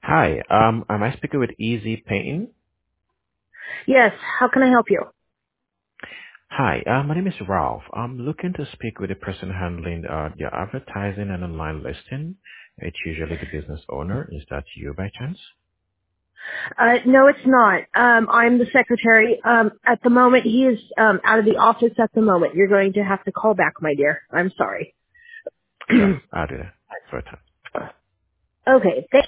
Hi, am I speaking with Easy Painting? Yes, how can I help you? Hi, my name is Ralph. I'm looking to speak with the person handling your advertising and online listing. It's usually the business owner. Is that you by chance? No, it's not. I'm the secretary. At the moment, he is out of the office at the moment. You're going to have to call back, my dear. I'm sorry. Sure, I'll do that. Thanks for your time. Okay,